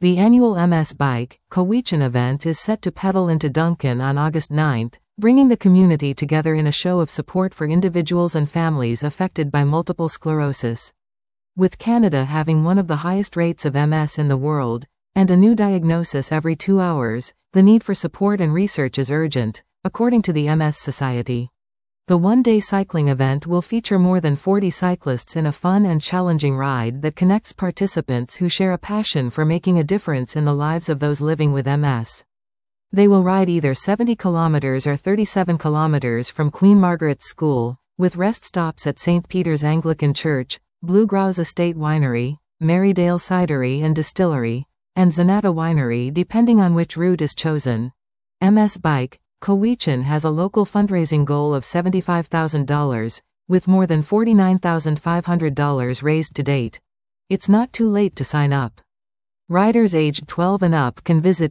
The annual MS Bike, Cowichan event is set to pedal into Duncan on August 9, bringing the community together in a show of support for individuals and families affected by multiple sclerosis. With Canada having one of the highest rates of MS in the world, and a new diagnosis every 2 hours, the need for support and research is urgent, according to the MS Society. The one-day cycling event will feature more than 40 cyclists in a fun and challenging ride that connects participants who share a passion for making a difference in the lives of those living with MS. They will ride either 70 kilometers or 37 kilometers from Queen Margaret's School, with rest stops at St. Peter's Anglican Church, Bluegrouse Estate Winery, Marydale Cidery and Distillery, and Zanata Winery depending on which route is chosen. MS Bike, Cowichan has a local fundraising goal of $75,000, with more than $49,500 raised to date. It's not too late to sign up. Riders aged 12 and up can visit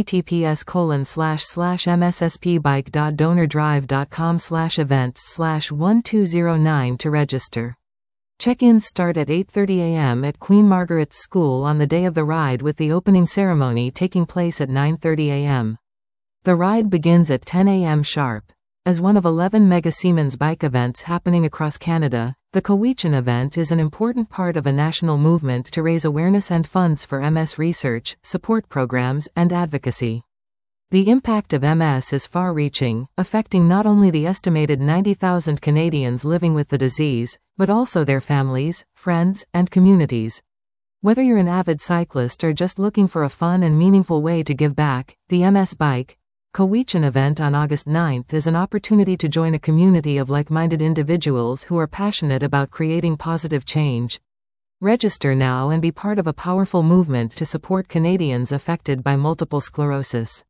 https://msspbike.donordrive.com/events/1209 to register. Check-ins start at 8:30 a.m. at Queen Margaret's School on the day of the ride, with the opening ceremony taking place at 9:30 a.m. The ride begins at 10 a.m. sharp. As one of 11 Mega Siemens bike events happening across Canada, the Cowichan event is an important part of a national movement to raise awareness and funds for MS research, support programs, and advocacy. The impact of MS is far-reaching, affecting not only the estimated 90,000 Canadians living with the disease, but also their families, friends, and communities. Whether you're an avid cyclist or just looking for a fun and meaningful way to give back, the MS Bike, Cowichan event on August 9 is an opportunity to join a community of like-minded individuals who are passionate about creating positive change. Register now and be part of a powerful movement to support Canadians affected by multiple sclerosis.